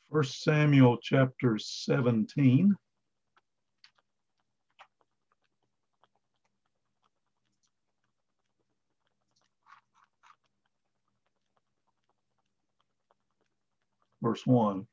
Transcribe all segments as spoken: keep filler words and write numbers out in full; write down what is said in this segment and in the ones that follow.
First Samuel chapter seventeen. Verse one.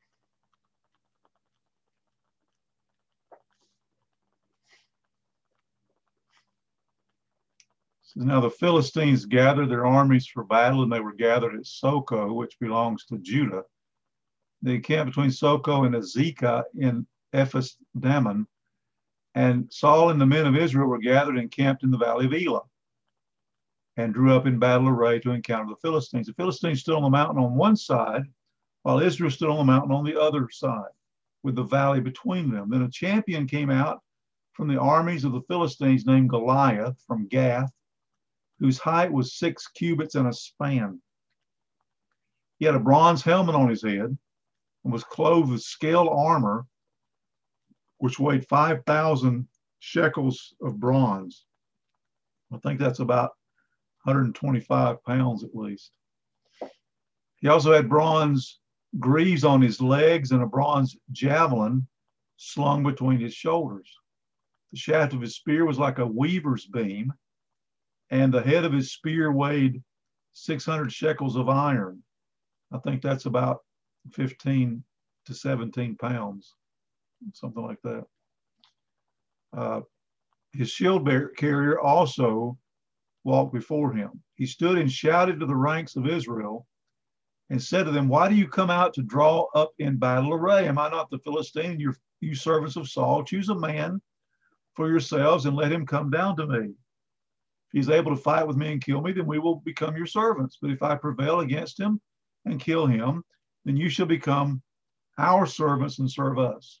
It says, now the Philistines gathered their armies for battle, and they were gathered at Soco, which belongs to Judah. They encamped between Soco and Azekah in Ephes Dammon, and Saul and the men of Israel were gathered and camped in the valley of Elah, and drew up in battle array to encounter the Philistines. The Philistines stood on the mountain on one side, while Israel stood on the mountain on the other side, with the valley between them. Then a champion came out from the armies of the Philistines named Goliath from Gath, whose height was six cubits and a span. He had a bronze helmet on his head and was clothed with scaled armor, which weighed five thousand shekels of bronze. I think that's about one hundred twenty-five pounds at least. He also had bronze greaves on his legs and a bronze javelin slung between his shoulders. The shaft of his spear was like a weaver's beam, and the head of his spear weighed six hundred shekels of iron. I think that's about fifteen to seventeen pounds, something like that. Uh, his shield bearer carrier also walked before him. He stood and shouted to the ranks of Israel and said to them, why do you come out to draw up in battle array? Am I not the Philistine, you, you servants of Saul? Choose a man for yourselves and let him come down to me. If he's able to fight with me and kill me, then we will become your servants. But if I prevail against him and kill him, then you shall become our servants and serve us.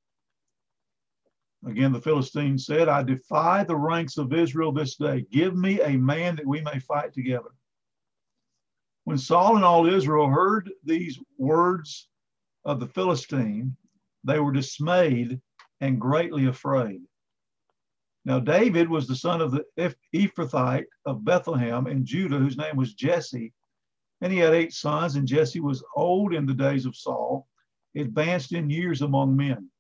Again, the Philistines said, I defy the ranks of Israel this day. Give me a man that we may fight together. When Saul and all Israel heard these words of the Philistine, they were dismayed and greatly afraid. Now David was the son of the Ephrathite of Bethlehem in Judah, whose name was Jesse. And he had eight sons, and Jesse was old in the days of Saul, advanced in years among men.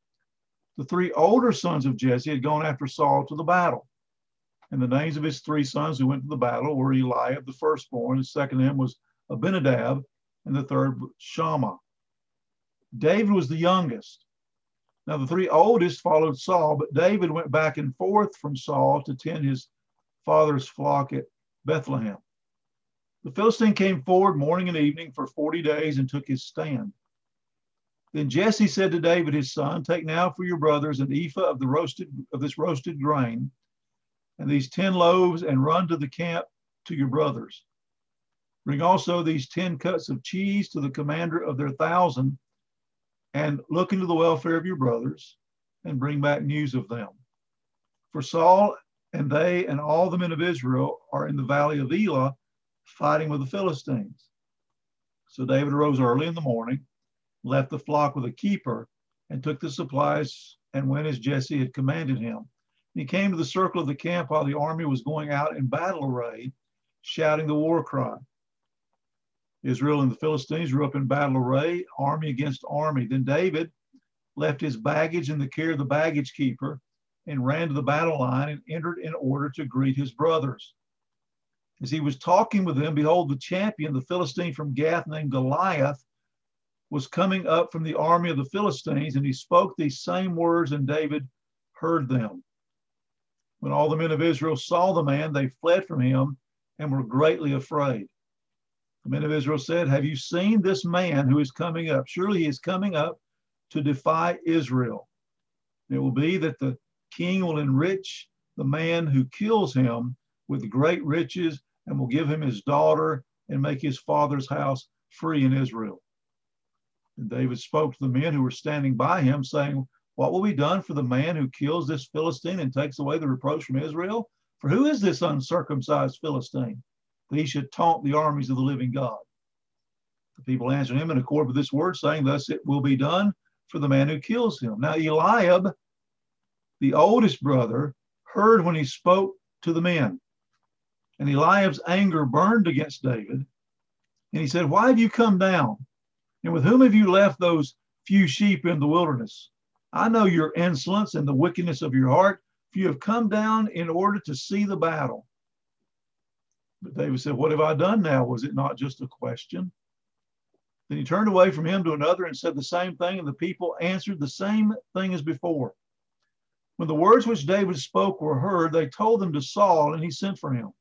The three older sons of Jesse had gone after Saul to the battle. And the names of his three sons who went to the battle were Eliab, the firstborn, the second to him was Abinadab, and the third Shammah. David was the youngest. Now the three oldest followed Saul, but David went back and forth from Saul to tend his father's flock at Bethlehem. The Philistine came forward morning and evening for forty days and took his stand. Then Jesse said to David his son, take now for your brothers an ephah of the roasted of this roasted grain, and these ten loaves, and run to the camp to your brothers. Bring also these ten cuts of cheese to the commander of their thousand, and look into the welfare of your brothers, and bring back news of them. For Saul and they and all the men of Israel are in the valley of Elah, fighting with the Philistines. So David arose early in the morning, left the flock with a keeper, and took the supplies and went as Jesse had commanded him. He came to the circle of the camp while the army was going out in battle array, shouting the war cry. Israel and the Philistines drew up in battle array, army against army. Then David left his baggage in the care of the baggage keeper and ran to the battle line and entered in order to greet his brothers. As he was talking with them, behold, the champion, the Philistine from Gath named Goliath, was coming up from the army of the Philistines, and he spoke these same words, and David heard them. When all the men of Israel saw the man, they fled from him and were greatly afraid. The men of Israel said, have you seen this man who is coming up? Surely he is coming up to defy Israel. It will be that the king will enrich the man who kills him with great riches and will give him his daughter and make his father's house free in Israel. And David spoke to the men who were standing by him, saying, what will be done for the man who kills this Philistine and takes away the reproach from Israel? For who is this uncircumcised Philistine, that he should taunt the armies of the living God? The people answered him in accord with this word, saying, thus it will be done for the man who kills him. Now Eliab, the oldest brother, heard when he spoke to the men. And Eliab's anger burned against David. And he said, why have you come down? And with whom have you left those few sheep in the wilderness? I know your insolence and the wickedness of your heart, for you have come down in order to see the battle. But David said, what have I done now? Was it not just a question? Then he turned away from him to another and said the same thing, and the people answered the same thing as before. When the words which David spoke were heard, they told them to Saul, and he sent for him.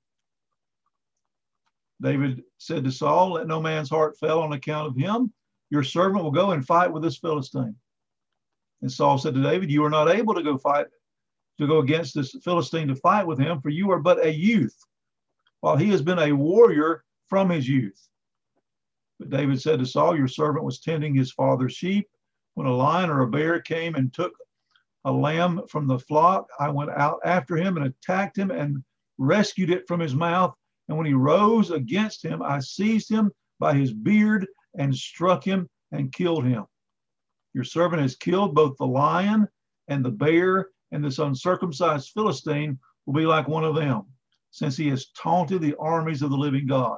David said to Saul, let no man's heart fail on account of him. Your servant will go and fight with this Philistine. And Saul said to David, you are not able to go fight, to go against this Philistine to fight with him, for you are but a youth, while he has been a warrior from his youth. But David said to Saul, your servant was tending his father's sheep. When a lion or a bear came and took a lamb from the flock, I went out after him and attacked him and rescued it from his mouth. And when he rose against him, I seized him by his beard and struck him and killed him. Your servant has killed both the lion and the bear, and this uncircumcised Philistine will be like one of them, since he has taunted the armies of the living God.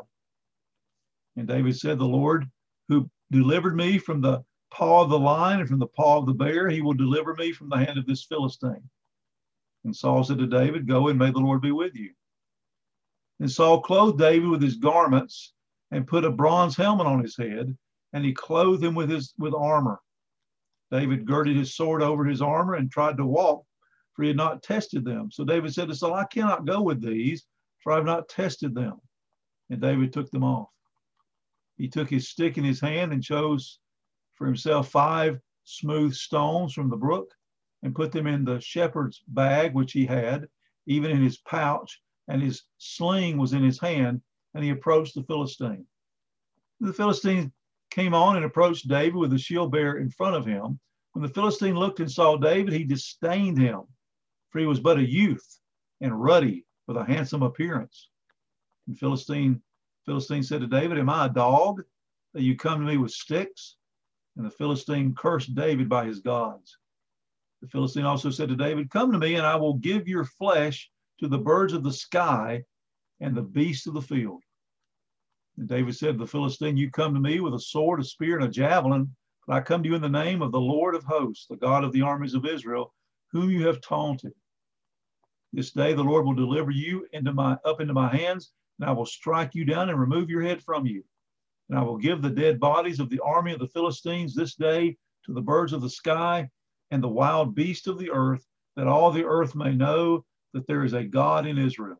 And David said, the Lord who delivered me from the paw of the lion and from the paw of the bear, he will deliver me from the hand of this Philistine. And Saul said to David, go and may the Lord be with you. And Saul clothed David with his garments and put a bronze helmet on his head, and he clothed him with his with armor. David girded his sword over his armor and tried to walk, for he had not tested them. So David said to Saul, I cannot go with these, for I have not tested them. And David took them off. He took his stick in his hand and chose for himself five smooth stones from the brook and put them in the shepherd's bag, which he had, even in his pouch, and his sling was in his hand, and he approached the Philistine. The Philistine came on and approached David with the shield bearer in front of him. When the Philistine looked and saw David, he disdained him, for he was but a youth and ruddy with a handsome appearance. And Philistine, Philistine said to David, am I a dog that you come to me with sticks? And the Philistine cursed David by his gods. The Philistine also said to David, come to me and I will give your flesh to the birds of the sky and the beasts of the field. And David said to the Philistine, you come to me with a sword, a spear, and a javelin, but I come to you in the name of the Lord of hosts, the God of the armies of Israel, whom you have taunted. This day the Lord will deliver you into my up into my hands, and I will strike you down and remove your head from you. And I will give the dead bodies of the army of the Philistines this day to the birds of the sky and the wild beasts of the earth, that all the earth may know that there is a God in Israel,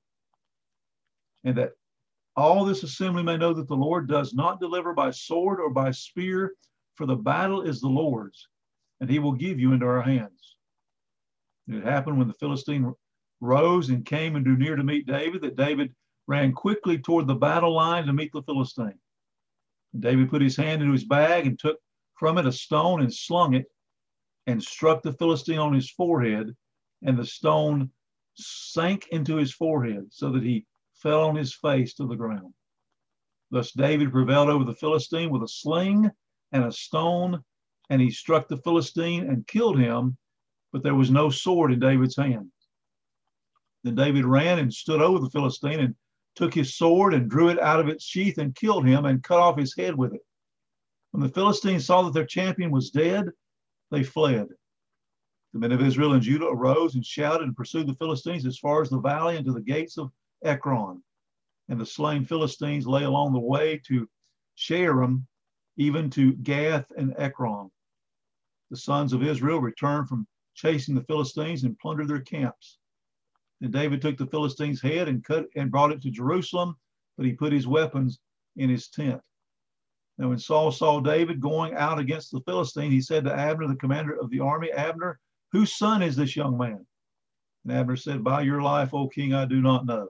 and that all this assembly may know that the Lord does not deliver by sword or by spear, for the battle is the Lord's, and he will give you into our hands. And it happened when the Philistine rose and came and drew near to meet David, that David ran quickly toward the battle line to meet the Philistine. And David put his hand into his bag and took from it a stone and slung it and struck the Philistine on his forehead, and the stone sank into his forehead so that he fell on his face to the ground. Thus David prevailed over the Philistine with a sling and a stone, and he struck the Philistine and killed him, but there was no sword in David's hand. Then David ran and stood over the Philistine and took his sword and drew it out of its sheath and killed him and cut off his head with it. When the Philistines saw that their champion was dead, they fled. The men of Israel and Judah arose and shouted and pursued the Philistines as far as the valley and to the gates of Ekron. And the slain Philistines lay along the way to Shaaraim, even to Gath and Ekron. The sons of Israel returned from chasing the Philistines and plundered their camps. And David took the Philistine's head and cut and brought it to Jerusalem, but he put his weapons in his tent. Now when Saul saw David going out against the Philistine, he said to Abner, the commander of the army, Abner, whose son is this young man? And Abner said, by your life, O king, I do not know.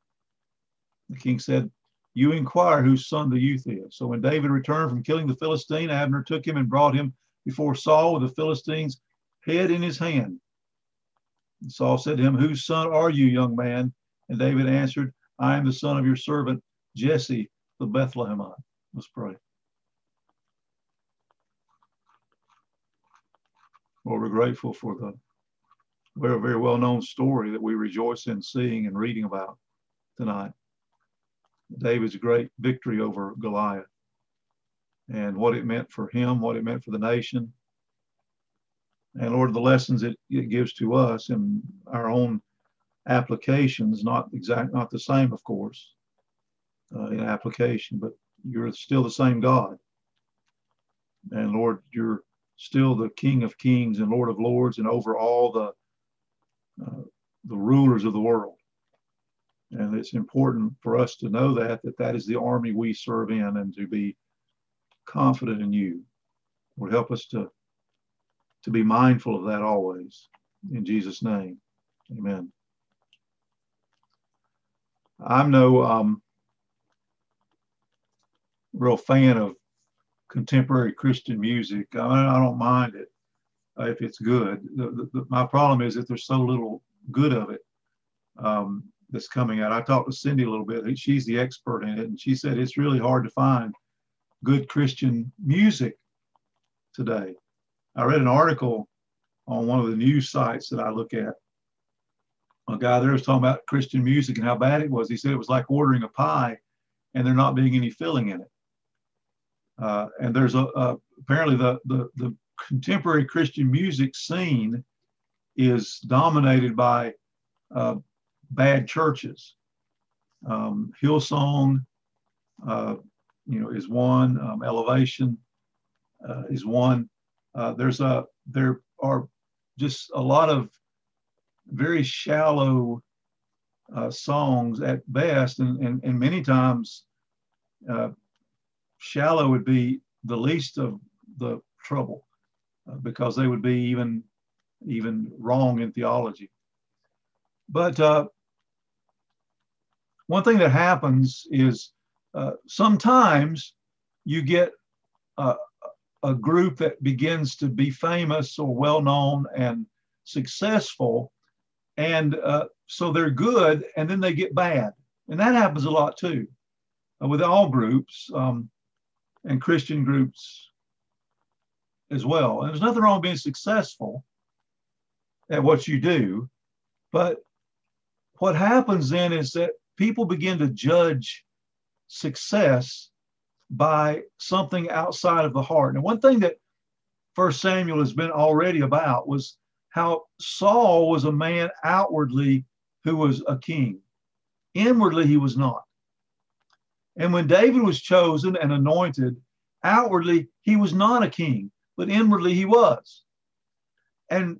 The king said, you inquire whose son the youth is. So when David returned from killing the Philistine, Abner took him and brought him before Saul with the Philistine's head in his hand. And Saul said to him, whose son are you, young man? And David answered, I am the son of your servant Jesse the Bethlehemite. Let's pray. Lord, we're grateful for the very, very well-known story that we rejoice in seeing and reading about tonight. David's great victory over Goliath. and what it meant for him, what it meant for the nation. And Lord, the lessons it, it gives to us in our own applications, not exact, not the same, of course, uh, in application, but you're still the same God. And Lord, you're still the King of Kings and Lord of Lords, and over all the uh, the rulers of the world. And it's important for us to know that, that that is the army we serve in, and to be confident in you. Lord, help us to, to be mindful of that always. In Jesus' name, amen. I'm no um, real fan of contemporary Christian music. I, I don't mind it uh, if it's good. The, the, the, my problem is that there's so little good of it um, that's coming out. I talked to Cindy a little bit. She's the expert in it, and she said it's really hard to find good Christian music today. I read an article on one of the news sites that I look at. A guy there was talking about Christian music and how bad it was. He said it was like ordering a pie and there not being any filling in it. Uh, and there's a, a apparently the, the the contemporary Christian music scene is dominated by uh, bad churches. Um, Hillsong, uh, you know, is one. Um, Elevation uh, is one. Uh, there's a there are just a lot of very shallow uh, songs at best, and and, and many times. Uh, Shallow would be the least of the trouble uh, because they would be even, even wrong in theology. But uh, one thing that happens is uh, sometimes you get uh, a group that begins to be famous or well-known and successful, and uh, so they're good, and then they get bad. And that happens a lot too uh, with all groups. Um, and Christian groups as well. And there's nothing wrong with being successful at what you do, but what happens then is that people begin to judge success by something outside of the heart. And one thing that First Samuel has been already about was how Saul was a man outwardly who was a king. Inwardly, he was not. And when David was chosen and anointed, outwardly, he was not a king, but inwardly he was. And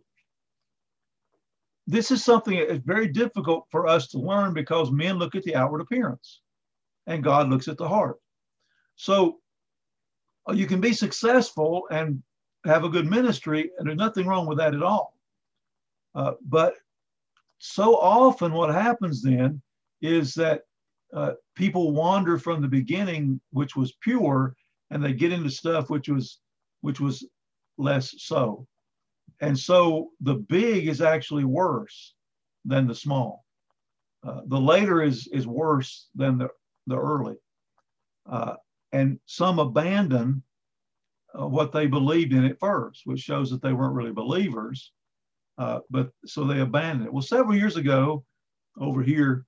this is something that is very difficult for us to learn because men look at the outward appearance and God looks at the heart. So you can be successful and have a good ministry, and there's nothing wrong with that at all. Uh, but so often what happens then is that Uh, people wander from the beginning, which was pure, and they get into stuff which was which was less so. And so the big is actually worse than the small. Uh, the later is is worse than the, the early. Uh, and some abandon uh, what they believed in at first, which shows that they weren't really believers. Uh, but so they abandoned it. Well, several years ago over here,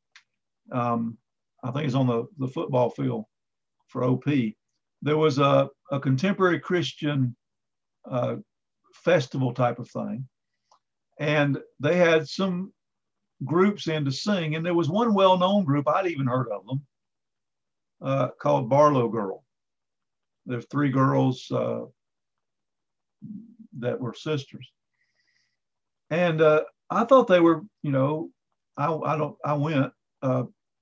um, I think it's on the, the football field for O P, there was a, a contemporary Christian uh, festival type of thing. And they had some groups in to sing. And there was one well-known group, I'd even heard of them, uh, called Barlow Girl. There's three girls uh, that were sisters. And uh, I thought they were, you know, I, I don't, I went, uh,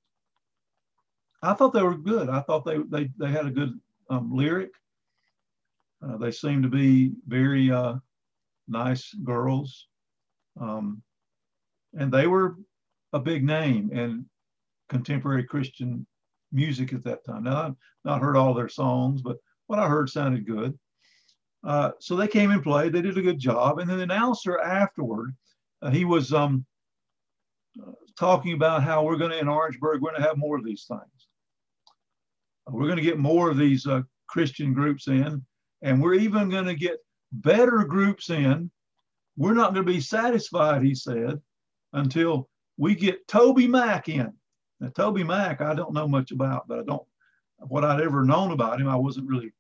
I thought they were good. I thought they they they had a good um, lyric. Uh, they seemed to be very uh, nice girls, um, and they were a big name in contemporary Christian music at that time. Now I've not heard all their songs, but what I heard sounded good. Uh, so they came and played. They did a good job. And then the announcer afterward, uh, he was um, uh, talking about how we're going to in Orangeburg, we're going to have more of these things. We're going to get more of these uh, Christian groups in, and we're even going to get better groups in. We're not going to be satisfied, he said, until we get Toby Mac in. Now, Toby Mac, I don't know much about, but I don't, what I'd ever known about him, I wasn't really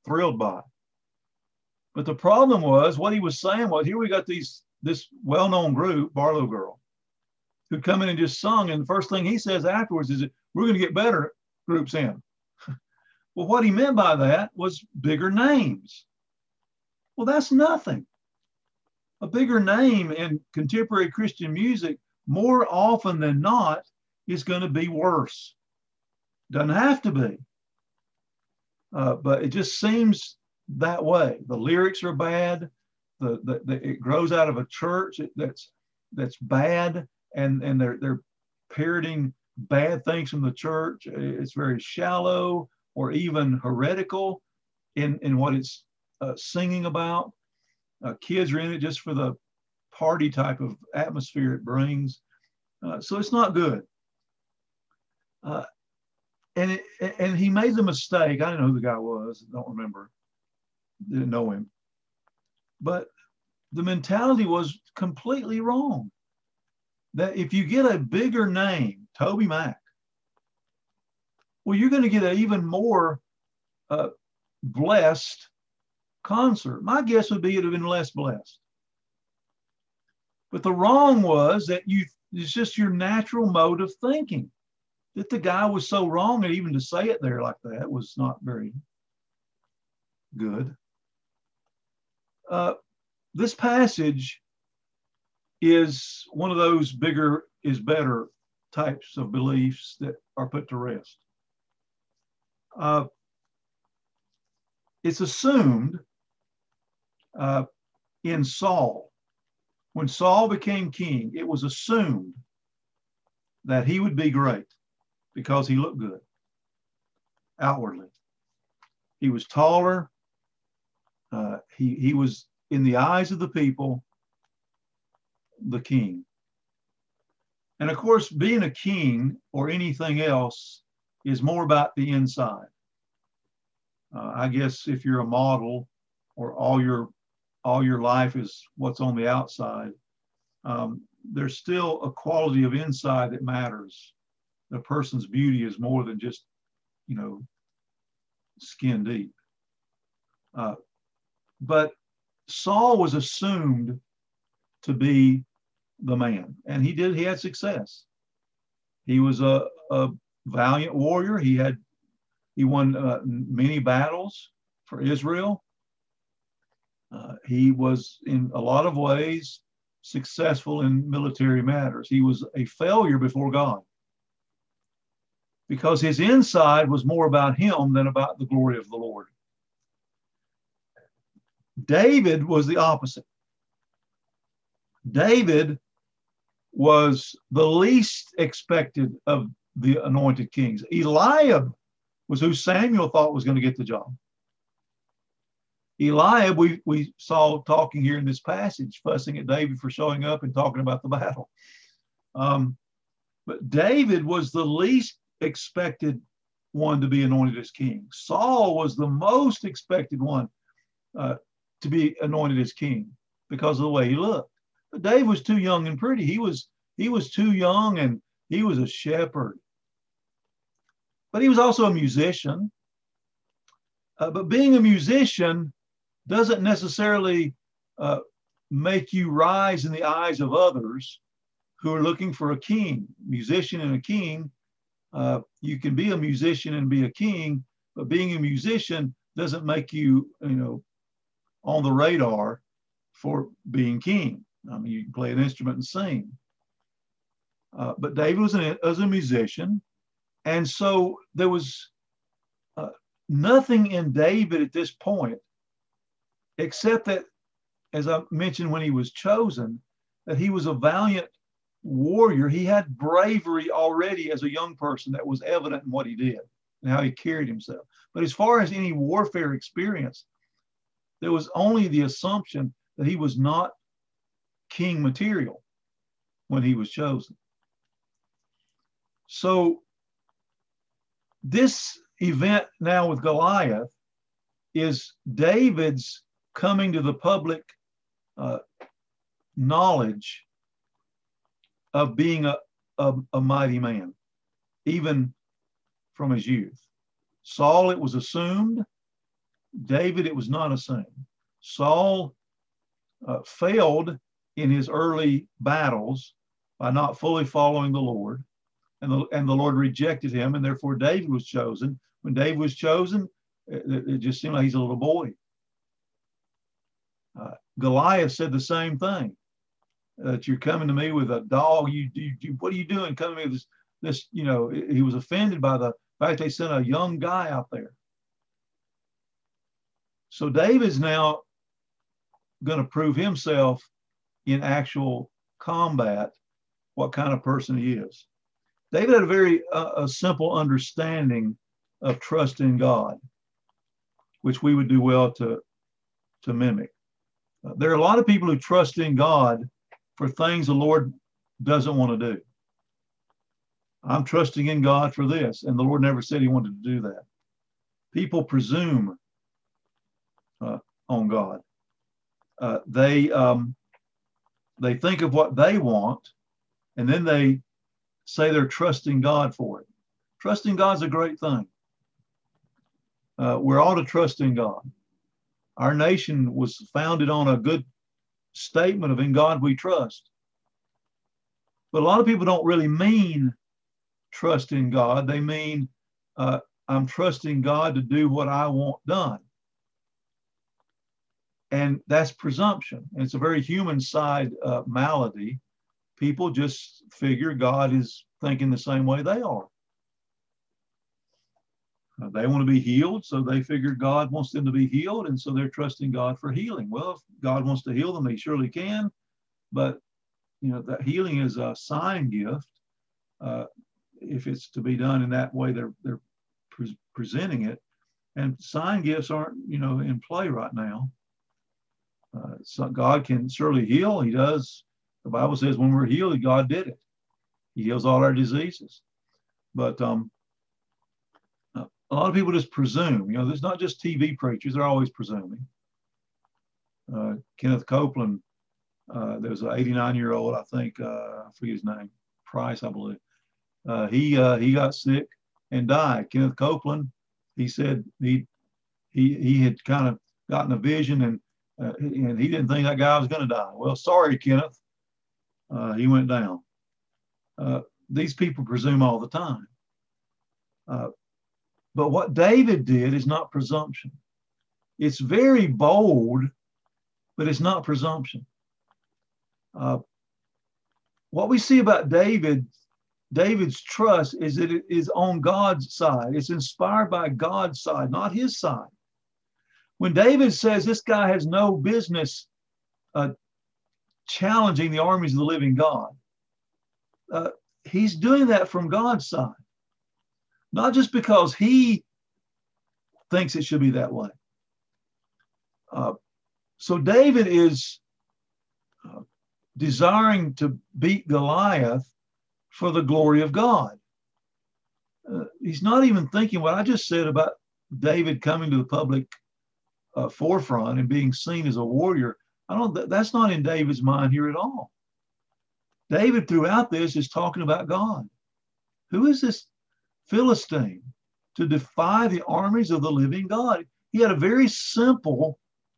thrilled by. But the problem was, what he was saying was, here we got these this well-known group, Barlow Girl, who come in and just sung, and the first thing he says afterwards is, we're going to get better groups in. Well, what he meant by that was bigger names. Well, that's nothing. A bigger name in contemporary Christian music, more often than not, is going to be worse. Doesn't have to be. Uh, but it just seems that way. The lyrics are bad. The, the, the it grows out of a church that's that's bad, and and they're they're parroting bad things from the church. It's very shallow or even heretical in in what it's uh, singing about. Uh, kids are in it just for the party type of atmosphere it brings. Uh, so it's not good. Uh, and it, and he made the mistake. I didn't know who the guy was. I don't remember. Didn't know him. But the mentality was completely wrong. That if you get a bigger name, Toby Mac, well, you're going to get an even more uh, blessed concert. My guess would be it would have been less blessed. But the wrong was that you, it's just your natural mode of thinking. That the guy was so wrong, and even to say it there like that was not very good. Uh, this passage is one of those bigger is better types of beliefs that are put to rest. Uh, it's assumed uh, in Saul, when Saul became king, it was assumed that he would be great because he looked good outwardly. He was taller. Uh, he, he was, in the eyes of the people, the king. And of course, being a king or anything else is more about the inside. Uh, I guess if you're a model or all your all your life is what's on the outside, um, there's still a quality of inside that matters. The person's beauty is more than just, you know, skin deep. Uh, but Saul was assumed to be the man, and he did. He had success. He was a, a valiant warrior. He had he won uh, many battles for Israel. Uh, he was in a lot of ways successful in military matters. He was a failure before God because his inside was more about him than about the glory of the Lord. David was the opposite. David was the least expected of the anointed kings. Eliab was who Samuel thought was going to get the job. Eliab, we, we saw talking here in this passage, fussing at David for showing up and talking about the battle. Um, but David was the least expected one to be anointed as king. Saul was the most expected one uh, to be anointed as king because of the way he looked. But David was too young and pretty. He was, he was too young, and he was a shepherd. But he was also a musician. Uh, but being a musician doesn't necessarily uh, make you rise in the eyes of others who are looking for a king. Musician and a king, uh, you can be a musician and be a king, but being a musician doesn't make you, you know, on the radar for being king. I mean, you can play an instrument and sing. Uh, but David was, an, was a musician, and so there was uh, nothing in David at this point, except that, as I mentioned when he was chosen, that he was a valiant warrior. He had bravery already as a young person that was evident in what he did and how he carried himself. But as far as any warfare experience, there was only the assumption that he was not king material when he was chosen. So this event now with Goliath is David's coming to the public uh, knowledge of being a, a, a mighty man, even from his youth. Saul, it was assumed David, it was not a sin. Saul uh, failed in his early battles by not fully following the Lord, and the, and the Lord rejected him, and therefore David was chosen. When David was chosen, it, it just seemed like he's a little boy. Uh, Goliath said the same thing, that you're coming to me with a dog. You, you, you what are you doing coming to me with this, this, you know, he was offended by the fact they sent a young guy out there. So David's now going to prove himself in actual combat, what kind of person he is. David had a very uh, a simple understanding of trust in God, which we would do well to, to mimic. Uh, there are a lot of people who trust in God for things the Lord doesn't want to do. I'm trusting in God for this, and the Lord never said he wanted to do that. People presume uh, on God. Uh, they um, they think of what they want, and then they say they're trusting God for it. Trusting God's a great thing. Uh, we're all to trust in God. Our nation was founded on a good statement of "In God we trust." But a lot of people don't really mean trust in God. They mean uh, I'm trusting God to do what I want done. And that's presumption. And it's a very human side uh, malady. People just figure God is thinking the same way they are. Uh, they want to be healed, so they figure God wants them to be healed, and so they're trusting God for healing. Well, if God wants to heal them, he surely can, but you know that healing is a sign gift. Uh, if it's to be done in that way, they're they're pre- presenting it, and sign gifts aren't you know in play right now. Uh, so God can surely heal. He does. The Bible says when we're healed, God did it. He heals all our diseases. But um, a lot of people just presume. You know, there's not just T V preachers. They're always presuming. Uh, Kenneth Copeland, uh, there's an eighty-nine-year-old, I think, uh, I forget his name, Price, I believe. Uh, he uh, he got sick and died. Kenneth Copeland, he said he he he had kind of gotten a vision, and uh, and he didn't think that guy was going to die. Well, sorry, Kenneth, uh, he went down. Uh, these people presume all the time. Uh, but what David did is not presumption. It's very bold, but it's not presumption. Uh, what we see about David, David's trust is that it is on God's side. It's inspired by God's side, not his side. When David says this guy has no business uh, challenging the armies of the living God, uh, he's doing that from God's side, not just because he thinks it should be that way. Uh, so David is uh, desiring to beat Goliath for the glory of God. Uh, he's not even thinking what I just said about David coming to the public uh, forefront and being seen as a warrior. I don't. That's not in David's mind here at all. David, throughout this, is talking about God. Who is this Philistine to defy the armies of the living God? He had a very simple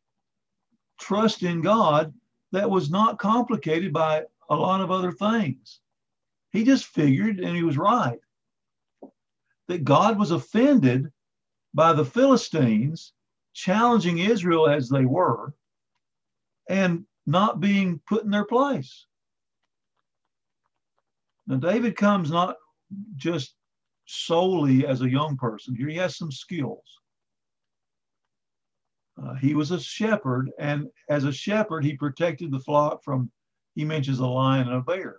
trust in God that was not complicated by a lot of other things. He just figured, and he was right, that God was offended by the Philistines challenging Israel as they were and not being put in their place. Now, David comes not just solely as a young person. Here he has some skills. Uh, he was a shepherd, and as a shepherd, he protected the flock from, he mentions a lion and a bear.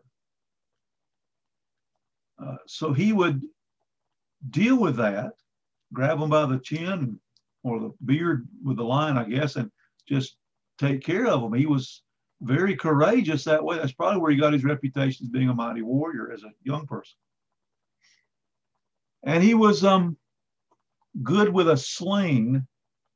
Uh, so he would deal with that, grab them by the chin or the beard with the lion, I guess, and just take care of them. He was very courageous that way. That's probably where he got his reputation as being a mighty warrior as a young person. And he was um, good with a sling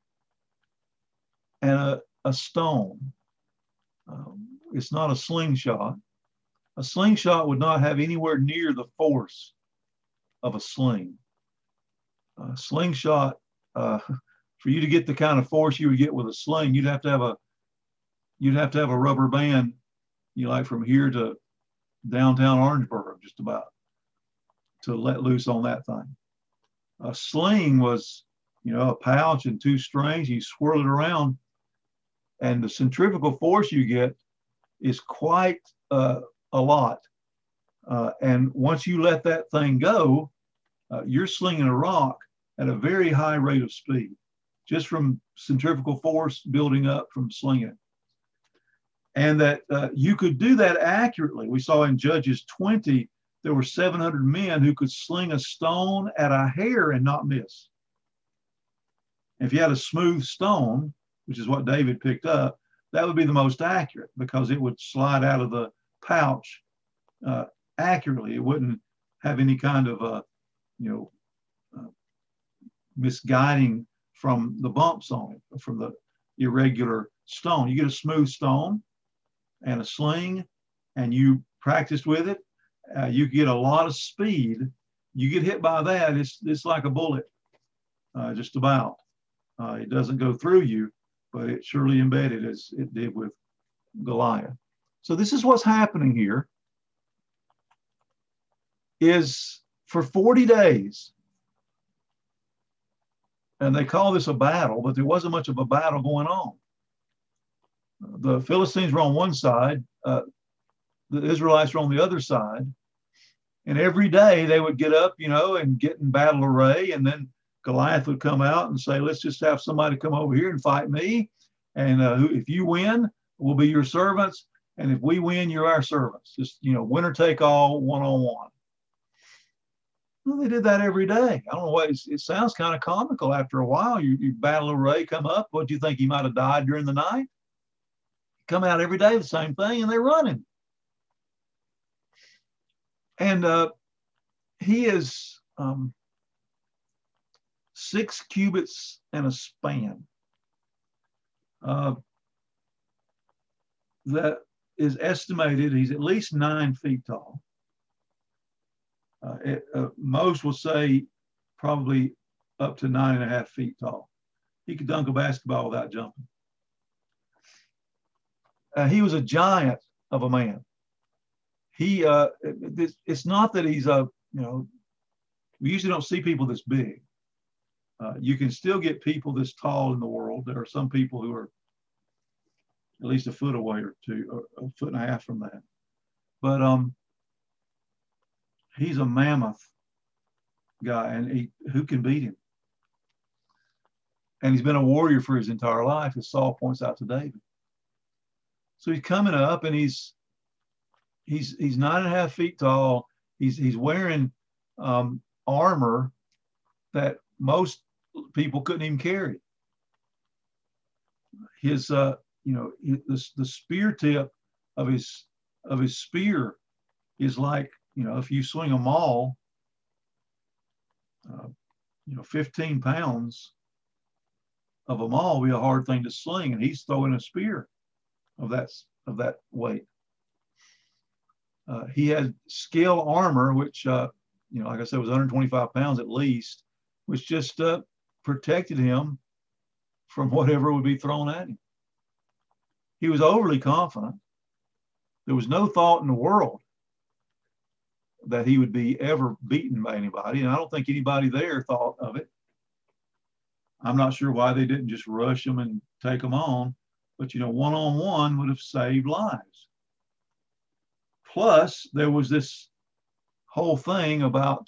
and a, a stone. Um, it's not a slingshot. A slingshot would not have anywhere near the force of a sling. A slingshot, uh, for you to get the kind of force you would get with a sling, you'd have to have a you'd have to have a rubber band, you know, like from here to downtown Orangeburg, just about, to let loose on that thing. A sling was, you know, a pouch and two strings. You swirl it around, and the centrifugal force you get is quite uh, a lot. Uh, and once you let that thing go, uh, you're slinging a rock at a very high rate of speed, just from centrifugal force building up from slinging it. And that uh, you could do that accurately. We saw in Judges twenty, there were seven hundred men who could sling a stone at a hair and not miss. If you had a smooth stone, which is what David picked up, that would be the most accurate because it would slide out of the pouch uh, accurately. It wouldn't have any kind of, uh, you know, uh, misguiding from the bumps on it, from the irregular stone. You get a smooth stone and a sling, and you practiced with it, uh, you get a lot of speed. You get hit by that, it's, it's like a bullet, uh, just about. Uh, it doesn't go through you, but it surely embedded as it did with Goliath. So this is what's happening here, is for forty days, and they call this a battle, but there wasn't much of a battle going on. The Philistines were on one side, uh, the Israelites were on the other side, and every day they would get up, you know, and get in battle array, and then Goliath would come out and say, let's just have somebody come over here and fight me, and uh, if you win, we'll be your servants, and if we win, you're our servants. Just, you know, winner take all, one-on-one. Well, they did that every day. I don't know what, it sounds kind of comical after a while. You, you battle array come up, what do you think, he might have died during the night? Come out every day, the same thing, and they're running. And uh, he is um, six cubits and a span. Uh, that is estimated, he's at least nine feet tall. Uh, it, uh, most will say probably up to nine and a half feet tall. He could dunk a basketball without jumping. Uh, he was a giant of a man. He, uh, it, it's not that he's a, you know, we usually don't see people this big. Uh, you can still get people this tall in the world. There are some people who are at least a foot away or two, or a foot and a half from that. But um, he's a mammoth guy, and he, who can beat him? And he's been a warrior for his entire life, as Saul points out to David. So he's coming up, and he's he's he's nine and a half feet tall. He's he's wearing um, armor that most people couldn't even carry. His uh, you know, the the spear tip of his of his spear is like, you know, if you swing a maul, uh, you know, fifteen pounds of a maul would be a hard thing to sling, and he's throwing a spear of that of that weight. Uh, he had scale armor, which uh, you know, like I said, was one hundred twenty-five pounds at least, which just uh, protected him from whatever would be thrown at him. He was overly confident. There was no thought in the world that he would be ever beaten by anybody, and I don't think anybody there thought of it. I'm not sure why they didn't just rush him and take him on. But, you know, one-on-one would have saved lives. Plus, there was this whole thing about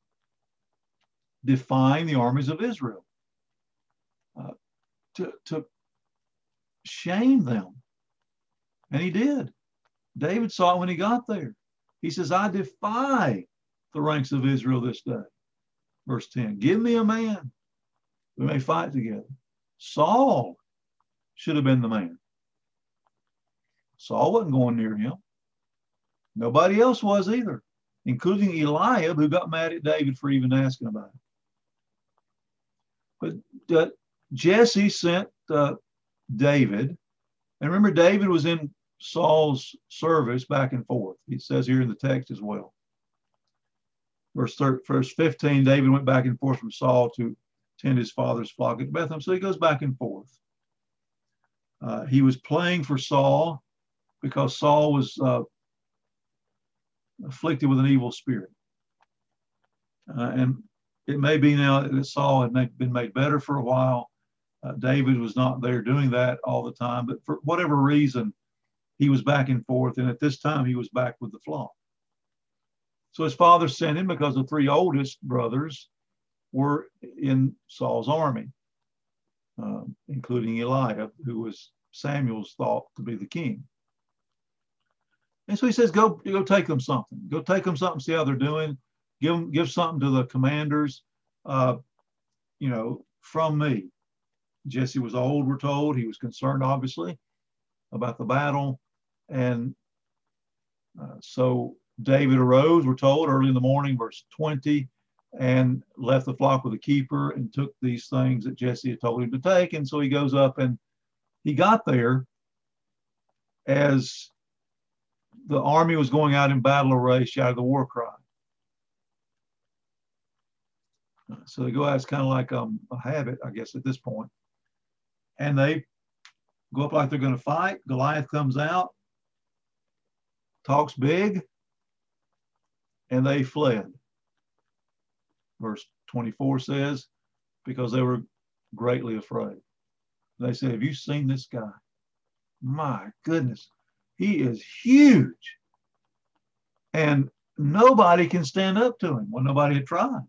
defying the armies of Israel, uh, to, to shame them. And he did. David saw it when he got there. He says, I defy the ranks of Israel this day. Verse ten, give me a man, we may fight together. Saul should have been the man. Saul wasn't going near him. Nobody else was either, including Eliab, who got mad at David for even asking about it. But uh, Jesse sent uh, David, and remember, David was in Saul's service back and forth. It says here in the text as well. Verse, verse fifteen, David went back and forth from Saul to tend his father's flock at Bethlehem. So he goes back and forth. Uh, he was playing for Saul because Saul was uh, afflicted with an evil spirit. Uh, and it may be now that Saul had made, been made better for a while. Uh, David was not there doing that all the time, but for whatever reason, he was back and forth. And at this time, he was back with the flock. So his father sent him because the three oldest brothers were in Saul's army, uh, including Eliab, who was Samuel's thought to be the king. And so he says, go, go take them something. Go take them something, see how they're doing. Give them, give something to the commanders, uh, you know, from me. Jesse was old, we're told. He was concerned, obviously, about the battle. And uh, so David arose, we're told, early in the morning, verse twenty, and left the flock with a keeper and took these things that Jesse had told him to take. And so he goes up, and he got there as the army was going out in battle array, shouted the war cry. So they go out, it's kind of like um, a habit, I guess, at this point. And they go up like they're going to fight. Goliath comes out, talks big, and they fled. Verse twenty-four says, because they were greatly afraid. They said, have you seen this guy? My goodness, he is huge. And nobody can stand up to him. Well, nobody had tried.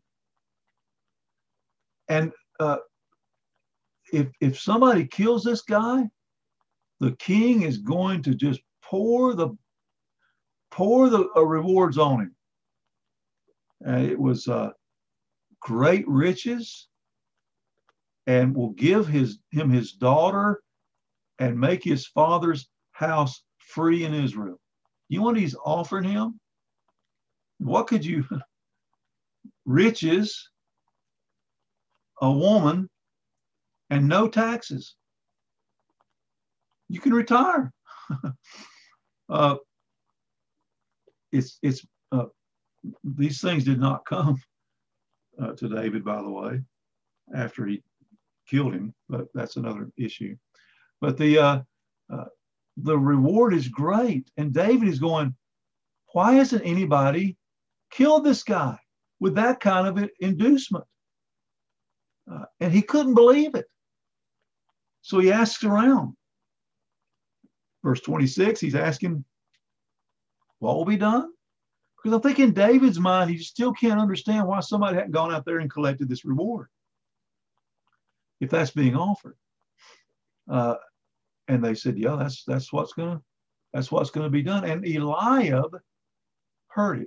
And uh, if, if somebody kills this guy, the king is going to just pour the pour the uh, rewards on him. And it was uh, great riches, and will give his him his daughter and make his father's house free in Israel. You know what he's offering him? What could you, riches, a woman, and no taxes. You can retire. uh, it's it's uh, these things did not come uh, to David, by the way, after he killed him, but that's another issue. But the uh, uh, the reward is great, and David is going, why hasn't anybody killed this guy with that kind of inducement? Uh, and he couldn't believe it. So he asks around. Verse twenty-six, he's asking, what will be done? Because I think in David's mind, he still can't understand why somebody hadn't gone out there and collected this reward, if that's being offered. Uh, and they said, yeah, that's that's what's gonna that's what's gonna be done. And Eliab heard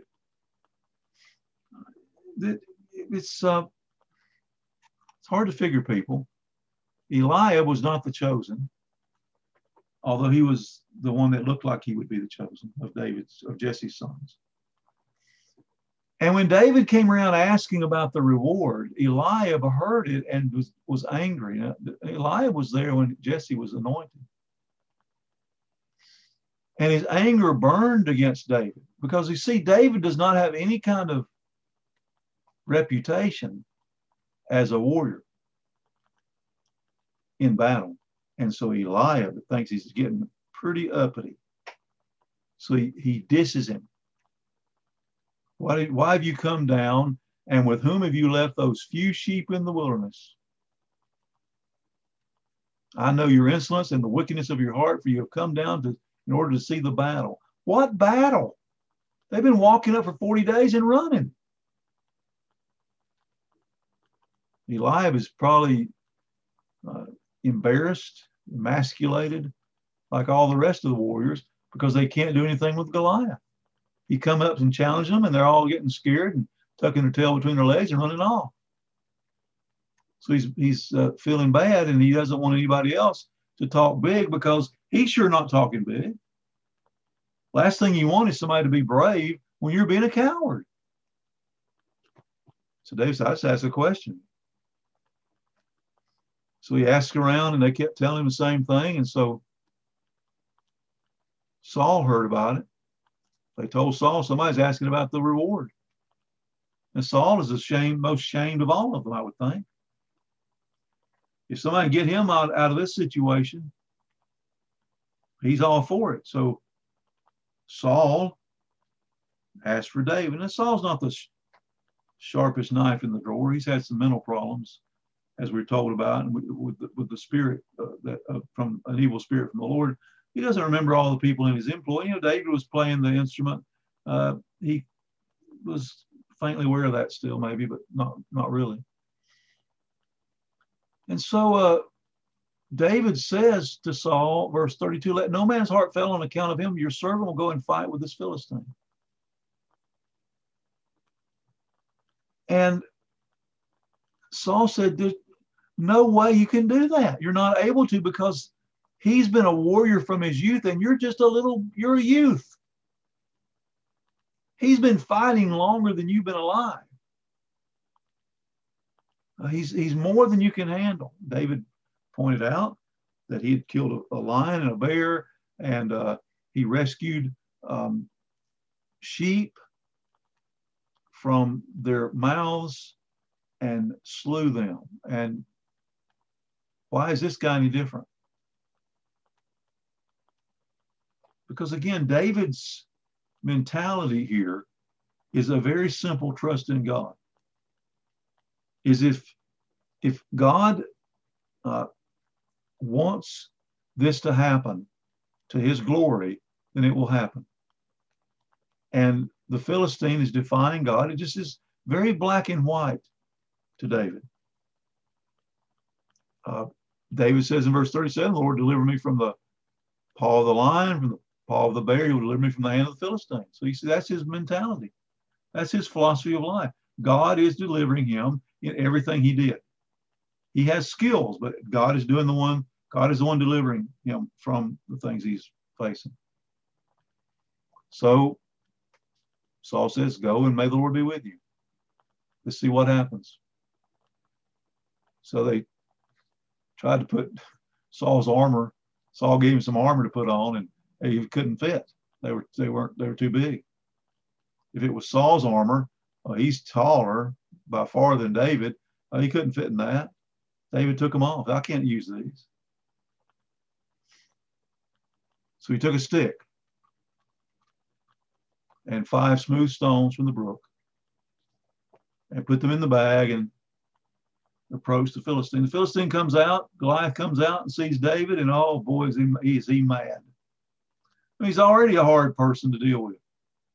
it. It's uh, it's hard to figure, people. Eliab was not the chosen, although he was the one that looked like he would be the chosen of David's, of Jesse's sons. And when David came around asking about the reward, Eliab heard it and was, was angry. Now, Eliab was there when Jesse was anointed. And his anger burned against David because, you see, David does not have any kind of reputation as a warrior in battle. And so Eliab thinks he's getting pretty uppity. So he, he disses him. Why, did, why have you come down, and with whom have you left those few sheep in the wilderness? I know your insolence and the wickedness of your heart, for you have come down to in order to see the battle. What battle? They've been walking up for forty days and running. Eliab is probably uh, embarrassed, emasculated, like all the rest of the warriors, because they can't do anything with Goliath. He come up and challenge them, and they're all getting scared and tucking their tail between their legs and running off. So he's he's uh, feeling bad, and he doesn't want anybody else to talk big because he's sure not talking big. Last thing you want is somebody to be brave when you're being a coward. So Dave said, I just asked a question. So he asked around, and they kept telling him the same thing. And so Saul heard about it. They told Saul, somebody's asking about the reward. And Saul is the shame, most shamed of all of them, I would think. if somebody can get him out, out of this situation, he's all for it. So Saul asked for David. And Saul's not the sh- sharpest knife in the drawer. He's had some mental problems, as we're told about, and with, with, the, with the spirit uh, that uh, from an evil spirit from the Lord. He doesn't remember all the people in his employ. You know, David was playing the instrument. Uh, he was faintly aware of that still, maybe, but not not really. And so uh, David says to Saul, verse thirty-two, let no man's heart fail on account of him. Your servant will go and fight with this Philistine. And Saul said, there's no way you can do that. You're not able to, because he's been a warrior from his youth and you're just a little, you're a youth. He's been fighting longer than you've been alive. Uh, he's, he's more than you can handle. David pointed out that he had killed a, a lion and a bear, and uh, he rescued um, sheep from their mouths and slew them. And why is this guy any different? Because again, David's mentality here is a very simple trust in God. Is if if God uh, wants this to happen to his glory, then it will happen. And the Philistine is defying God. It just is very black and white to David. Uh, David says in verse thirty-seven, Lord, deliver me from the paw of the lion, from the paw of the bear. He will deliver me from the hand of the Philistine. So you see, that's his mentality. That's his philosophy of life. God is delivering him in everything he did. He has skills, but God is doing the one, God is the one delivering him from the things he's facing. So Saul says, go and may the Lord be with you. Let's see what happens. So they tried to put Saul's armor. Saul gave him some armor to put on, and he couldn't fit. They were they weren't they were too big. If it was Saul's armor, uh, he's taller by far than David. Uh, he couldn't fit in that. David took them off. I can't use these. So he took a stick and five smooth stones from the brook and put them in the bag and approached the Philistine. The Philistine comes out, Goliath comes out and sees David, and oh boy, is he, is he mad. I mean, he's already a hard person to deal with.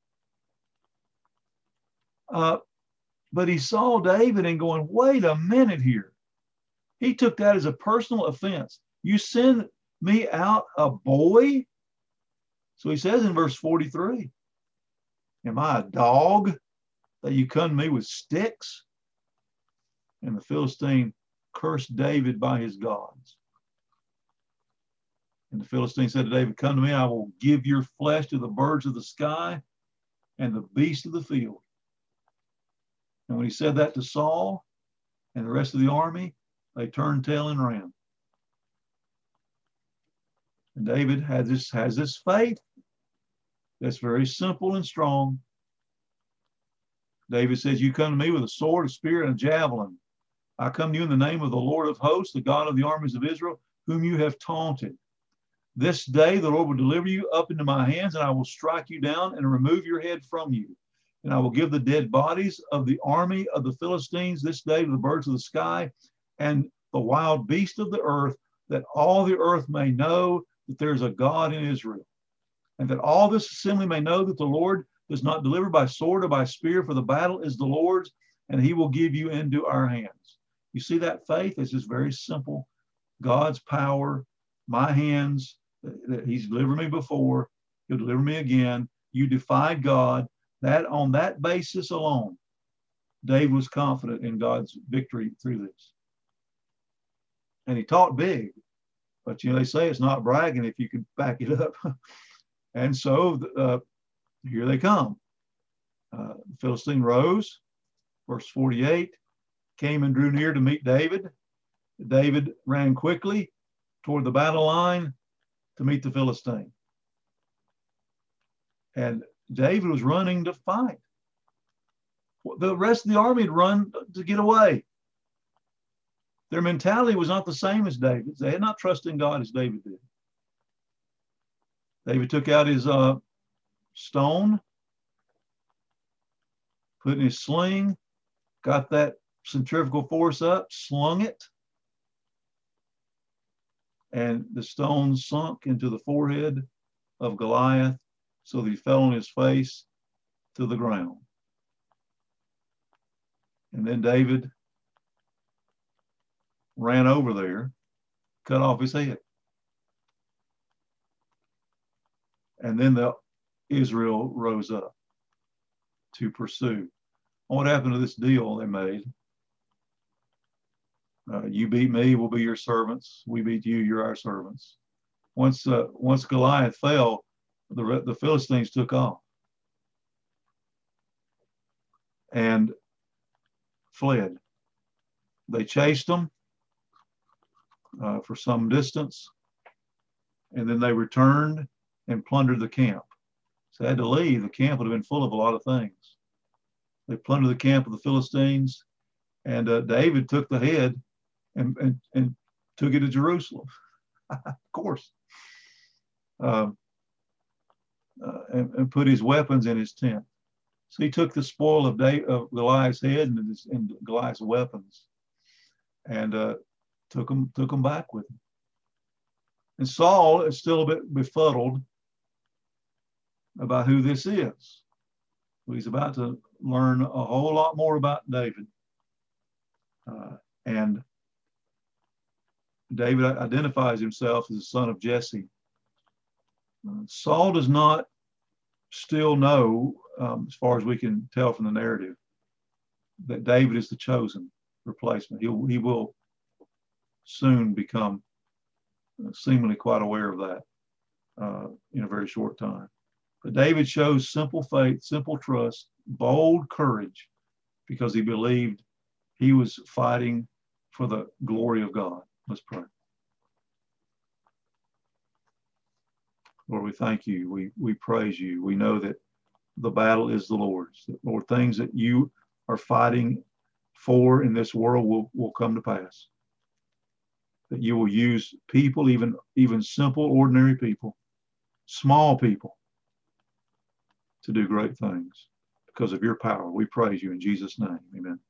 Uh, but he saw David and going, wait a minute here. He took that as a personal offense. You send me out a boy? So he says in verse forty-three, am I a dog that you come to me with sticks? And the Philistine cursed David by his gods. And the Philistine said to David, come to me, I will give your flesh to the birds of the sky and the beasts of the field. And when he said that to Saul and the rest of the army, they turned tail and ran. And David has this, has this faith that's very simple and strong. David says, you come to me with a sword, a spear, and a javelin. I come to you in the name of the Lord of hosts, the God of the armies of Israel, whom you have taunted. This day the Lord will deliver you up into my hands, and I will strike you down and remove your head from you. And I will give the dead bodies of the army of the Philistines this day to the birds of the sky and the wild beasts of the earth, that all the earth may know that there is a God in Israel, and that all this assembly may know that the Lord does not deliver by sword or by spear, for the battle is the Lord's, and he will give you into our hands. You see that faith? It's just very simple. God's power, my hands, that he's delivered me before, he'll deliver me again. You defied God. That on that basis alone, David was confident in God's victory through this. And he talked big, but you know, they say it's not bragging if you can back it up. And so uh, here they come. Uh, the Philistine rose, verse forty-eight, came and drew near to meet David. David ran quickly toward the battle line to meet the Philistine. And David was running to fight. The rest of the army had run to get away. Their mentality was not the same as David's. They had not trusted in God as David did. David took out his uh, stone, put in his sling, got that centrifugal force up, slung it, and the stone sunk into the forehead of Goliath so that he fell on his face to the ground. And then David ran over there, cut off his head. And then the Israel rose up to pursue. What happened to this deal they made? Uh, you beat me, we'll be your servants. We beat you, you're our servants. Once uh, once Goliath fell, the, the Philistines took off and fled. They chased them uh, for some distance, and then they returned and plundered the camp. So they had to leave. The camp would have been full of a lot of things. They plundered the camp of the Philistines, and uh, David took the head and, and, and took it to Jerusalem, of course, um, uh, and, and put his weapons in his tent. So he took the spoil of, David, of Goliath's head and, his, and Goliath's weapons, and uh, took them took them back with him. And Saul is still a bit befuddled about who this is. He's about to learn a whole lot more about David. Uh, and David identifies himself as the son of Jesse. Uh, Saul does not still know, um, as far as we can tell from the narrative, that David is the chosen replacement. He'll, he will soon become uh, seemingly quite aware of that uh, in a very short time. But David shows simple faith, simple trust, bold courage, because he believed he was fighting for the glory of God. Let's pray. Lord, we thank you. We, we praise you. We know that the battle is the Lord's. That, Lord, things that you are fighting for in this world will, will come to pass. That you will use people, even, even simple, ordinary people, small people, to do great things because of your power. We praise you in Jesus' name. Amen.